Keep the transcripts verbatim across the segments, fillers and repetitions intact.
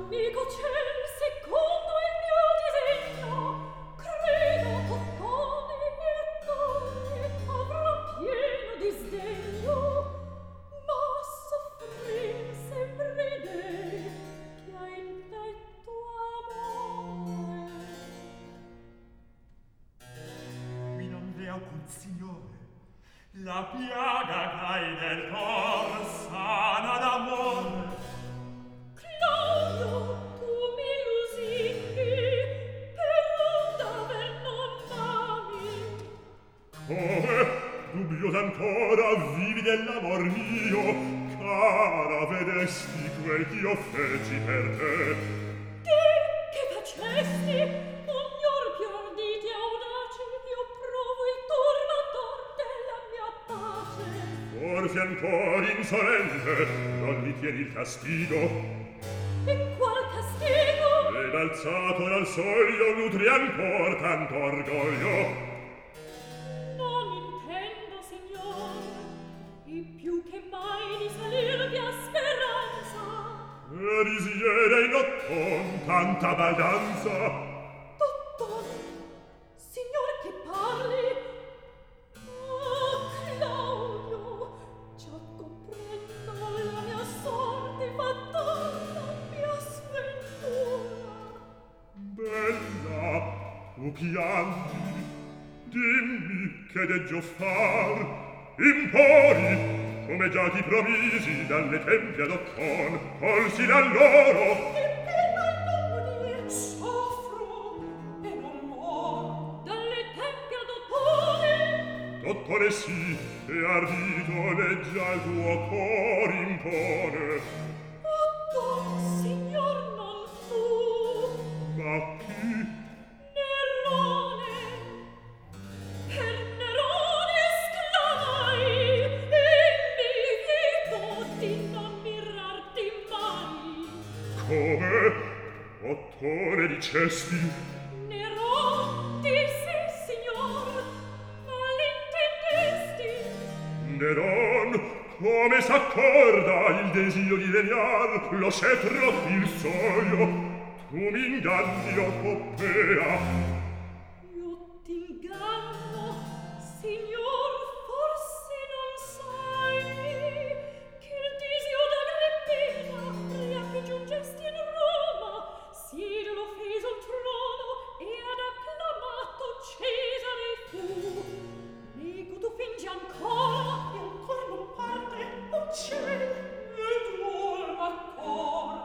amico ciel, secondo il mio disegno, credo Ottone il cuore avrà pieno di sdegno, ma soffrir sempre lei che ha in petto amore. Qui non v'è alcun signore, la piaga c'hai nel cor sana d'amore. Claudio, tu mi lusingi, per non d'aver non ami. Come? Dubbiosa ancora vivi dell'amor mio? Cara, vedesti quel ch'io feci per te? Che, che facesti? Ognor più arditi e audaci, io provo il turbator della mia pace. Forse ancor insolente non mi tieni il castigo? E qual castigo? Ed alzato dal soglio nutri ancor tanto orgoglio. Non intendo, signor, e più che mai di salirvi a speranza. E risiede in otton tanta baldanza. Dottor, signor che parli? Ah, Claudio, già comprendo la mia sorte fatta, la mia sventura. Bella, tu piangi, dimmi che deggio far. Impori, come già ti promisi dalle tempie ad Ottone, colsi da loro. E per mal non morir soffro e non mor dalle tempie ad Ottone. Dottore sì, e ardito leggia il tuo cor impone. Otton, signor, non fu Ma chi? Nerone. Per Nerone sclamai e mi vietò di non mirarti mai. Come? Ottone dicesti? Neron disse, signor, ma l'intendesti? Neron, come s'accorda il desio di regnar, lo cetro, il soglio? Tu m'inganni, o Poppea? Io t'inganno, signor, forse non sai che il disio d'Agrippina, pria che giungesti in Roma, si lo fece sul trono e ad acclamato Cesare fu. Nego tu fingi ancora, e ancora non parte, oh ciel, e duole ancora.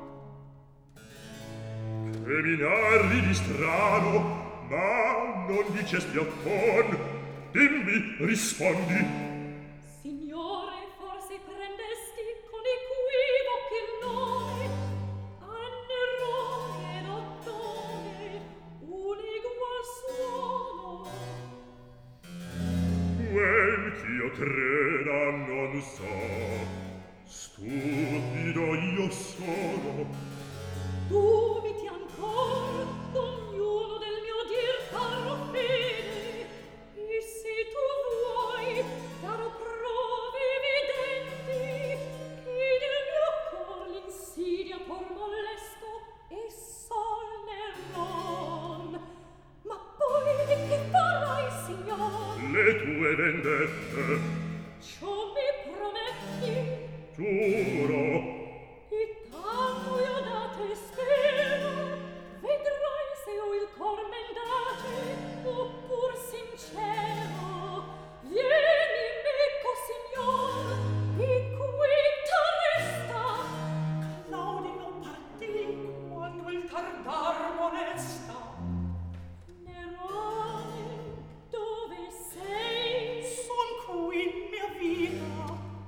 Che mi narri di strano, ma non dicesti Otton. Dimmi, rispondi. Signore, forse prendesti con equivoco il nome a Nerone ed Ottone un egual suono. Quel ch'io creda non so, stupido io sono. Dubiti ancor, ognuno del mio dir caro fede, e se tu vuoi darò prove evidenti che del mio cor l'insidia por molesto e sol Neron. Ma poi che farai, signor? Le tue vendette, Ciò mi prometti? giuro. E tanto io da te spero, vedrai se ho il cor mendace oppur sincero. Vieni, meco signor, e quieta resta. Claudio non partì quando il tardar molesta. Nerone, dove sei? Son qui, mia vita.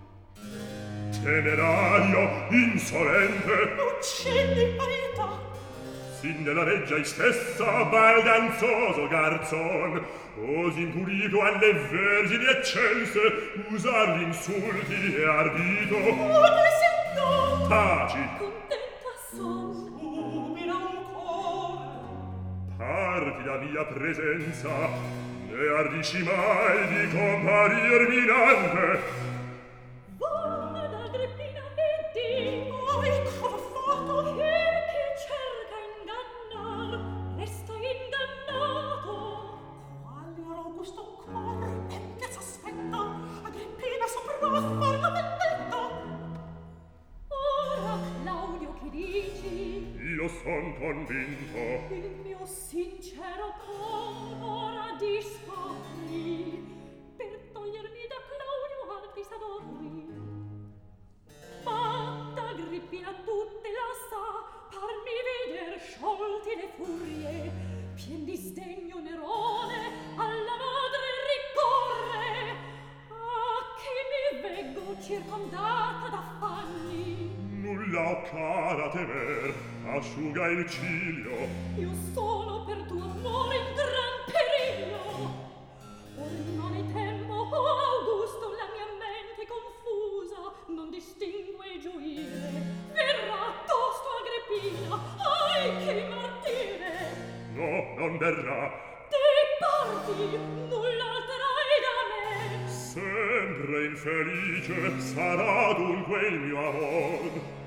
Temerario, insolente, Uccendi parità. sin nella reggia istessa, baldanzoso garzon, così impurito alle vergini eccelse, usar gli insulti e ardito. Ode se no, Taci, contenta son, umila un cuore. parti da mia presenza, ne ardisci mai di comparir minante. Va ad Agrippina e di, oi, cosa ho fatto? Che son convinto. Il mio sincero con ora discopri per togliermi da Claudio altri s'adorri. Fatta Agrippina tutte la sa, parmi veder sciolti le furie, pien di sdegno Nerone alla madre ricorre. Ah, che mi veggo circondata d'affanni. Nulla ho cara temer, asciuga il ciglio. Io sono per tuo amore in gran periglio. Ormai temo, oh Augusto, la mia mente confusa non distingue gioire. Verrà tosto Agrippina, ai che martire. No, non verrà. Te parti, nulla alterai da me. Sempre infelice sarà dunque il mio amor.